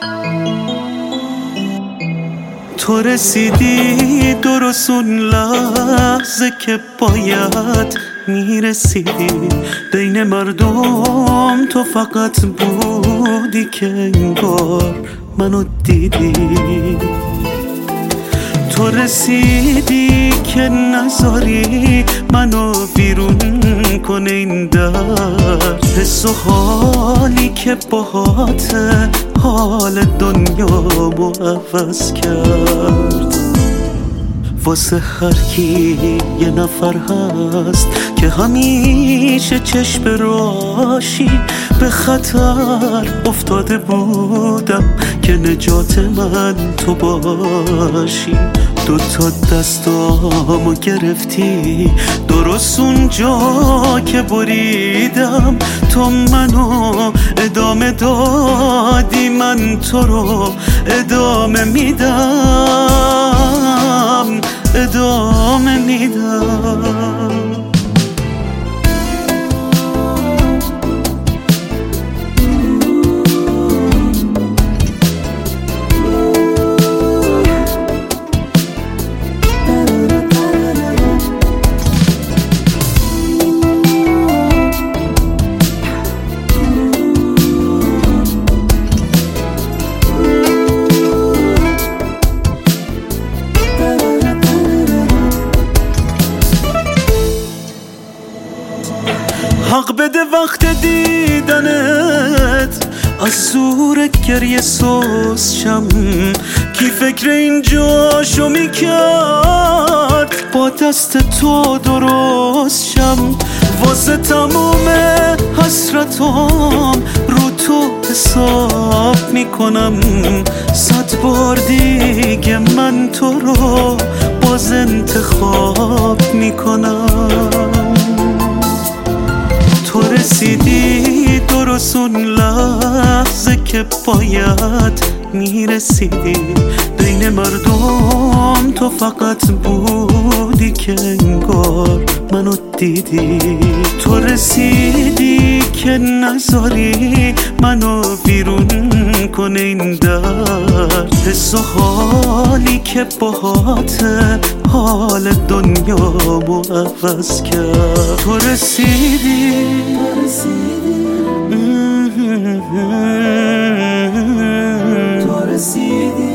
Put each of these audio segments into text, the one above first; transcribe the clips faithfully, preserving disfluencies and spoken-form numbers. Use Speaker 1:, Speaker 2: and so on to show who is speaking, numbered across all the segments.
Speaker 1: تو رسیدی درست اون لحظه که باید میرسیدی بین مردم. تو فقط بودی که انگار منو دیدی. تو رسیدی که نذاری منو بیرون کنه این در. حس و حالی که باهاته حال دنیامو عوض کرد. واسه هر کی یه نفر هست که همیشه چشم راشی به خطر افتاده بودم که نجات من تو باشی. دوتا دستامو گرفتی درست اونجا که بریدم. تو منو ادامه دادی، من تو رو ادامه میدم، ادامه میدم. حق بده وقت دیدنت از زور گریه سوز شم. کی فکر اینجاشو میکرد با دست تو درست شم. واسه تموم حسرتام رو تو حساب میکنم. صد بار دیگه من تو رو باز انتخاب میکنم. تو رسیدی درست اون لحظه که باید میرسیدی بین مردم. تو فقط بودی که انگار منو دیدی. تو رسیدی که نذاری منو بیرون کنه این در. حس و حالی که باهاته حال دنیامو عوض کرد. تو رسیدی تو رسیدی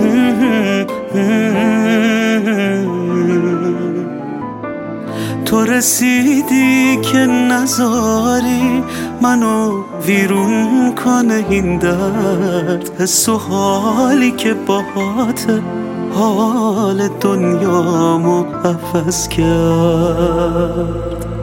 Speaker 1: تو رسیدی که نذاری منو ویرون کنه این درد. حس و حالی که باهاته حال دنیامو عوض کرد.